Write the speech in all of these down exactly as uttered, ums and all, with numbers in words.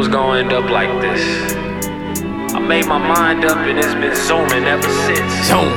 gonna end up like this. I made my mind up and it's been zooming ever since. Zone.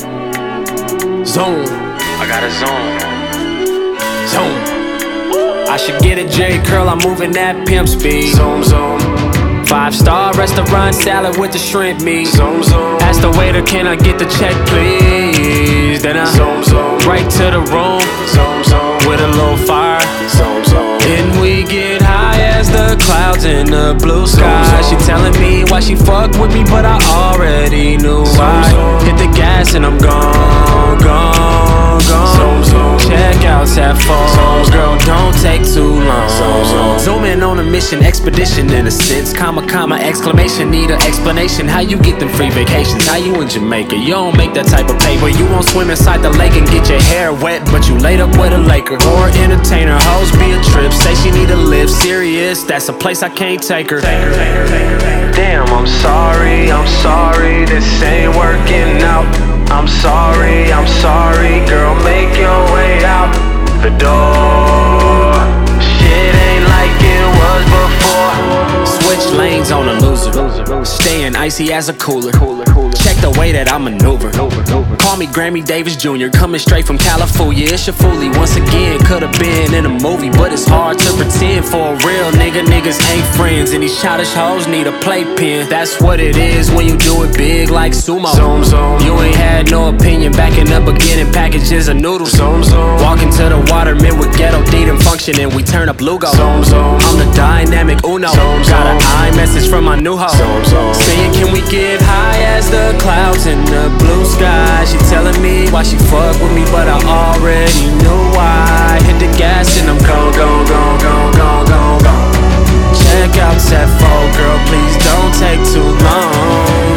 Zone. I got a zone. Zone. I should get a J curl, I'm moving that pimp speed. Zoom, zoom. Five star restaurant salad with the shrimp meat. Zoom, zoom. Ask the waiter, can I get the check, please? Then I zoom, zoom. right to the room. Zoom, zoom. With a little fire. Zoom, zoom. Then we get high as the clouds in the blue sky. Zoom, zoom. She telling me why she fuck with me, but I already knew Zoom, I zoom. hit the gas and I'm gone, gone, gone. Zoom, zoom. Check out that phone, girl, don't take too long. Zoom, zoom. Zooming on a mission, expedition in a sense. Comma, comma, exclamation, need an explanation. How you get them free vacations? How you in Jamaica? You don't make that type of paper. You won't swim inside the lake and get your hair wet, but you laid up with a Laker or entertainer. Hoes be a trip, say she need to live serious. That's a place I can't take her. Damn, I'm sorry, I'm sorry, this ain't working out. I'm sorry, I'm sorry, girl, make your way out the door. Shit ain't like it was before. Switch lanes on a loser, staying icy as a cooler. Check the way that I maneuver. Call me Grammy Davis Junior, coming straight from California. It's your foolie once again, could've been in a movie, but it's hard to pretend for a real nigga. Niggas ain't friends, and these childish hoes need a playpen. That's what it is when you do it big like sumo. Zoom, zoom. You ain't had no opinion back in the beginning, packages of noodles. Zoom, zoom. Walking to the waterman with ghetto D and function, and we turn up Lugo. Zoom, zoom. I'm the dynamic Uno. Zoom, Got an zoom. iMessage from my new hoe. Zoom, zoom. Saying, can we get high as the clouds in the blue sky? She telling me why she fuck with me, but I already knew why. Hit the gas and I'm gone, gone, gone, gone, gone, gone, gone. Check out that phone, girl, please don't take too long.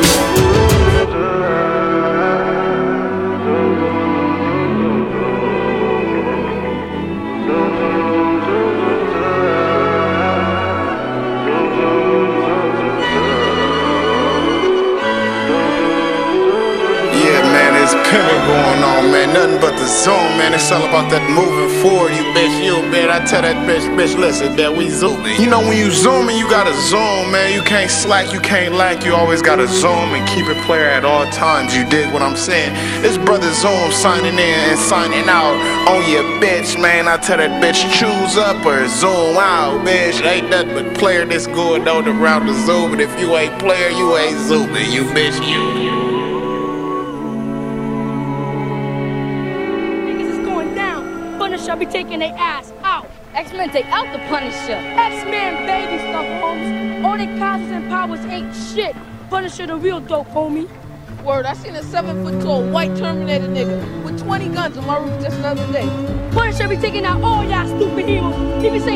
Pimpin' going on, man, nothing but the zoom, man. It's all about that moving forward, you bitch, you bitch. I tell that bitch, bitch, listen, that we zooming. You know when you zooming, you gotta zoom, man. You can't slack, you can't lack, you always gotta zoom and keep it player at all times. You dig what I'm saying? This brother Zoom signing in and signing out on your bitch, man. I tell that bitch, choose up or zoom out, bitch. Ain't nothing but player that's going on around the zoom, and if you ain't player, you ain't zooming, you bitch, you. Shall be taking their ass out. X-Men take out the Punisher. X-Men baby stuff, homies. All their causes and powers ain't shit. Punisher the real dope, homie. Word, I seen a seven foot tall white Terminator nigga with twenty guns on my roof just the other day. Punisher be taking out all y'all stupid heroes. He be saying